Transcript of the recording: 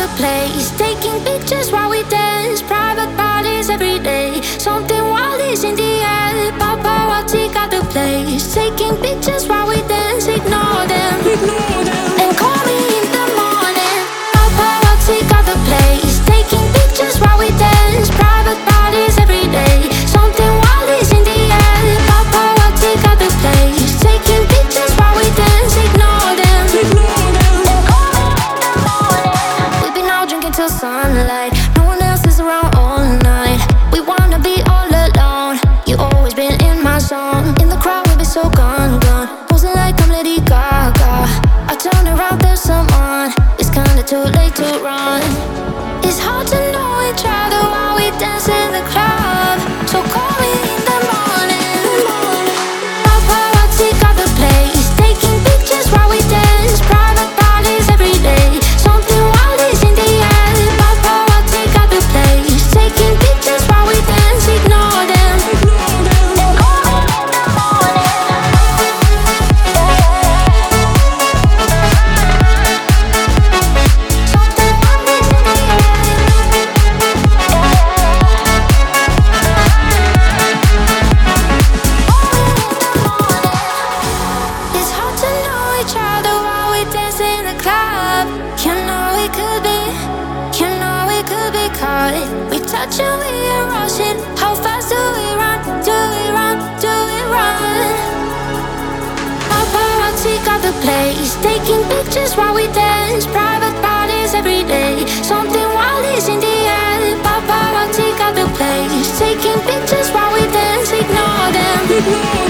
the place, taking pictures while we dance. Private parties every day, something wild is in the air. Paparazzi got the place, taking pictures while we dance. Ignore them, and call me in the morning. Paparazzi got the place, taking pictures while we dance. Private parties every day, something wild is in the air. Paparazzi got the place, taking pictures while we dance. Ignore them, and call me in the morning. We've been out drinking till sunlight, no one else is around all night. We wanna be all alone, you always been in my zone. In the crowd we'll be so gone, posing like I'm Lady Gaga. I turn around, there's someone, it's kinda too late to run. It's hard to know each other while we dance in the club, so call me in the morning. Paparazzi got the place, taking pictures while we dance. Private parties every day, something wild is in the air. Paparazzi got the place, taking pictures while we dance. Ignore them, and call me in the morning. Something wild is in the air. It's hard to know each other while we dance in the club. You know we could be caught. We touch and we are rushing. How fast do we run? Do we run? Do we run? Paparazzi got the place, taking pictures while we dance. Private parties every day, something wild is in the air. Paparazzi got the place, taking pictures while we dance. Ignore them.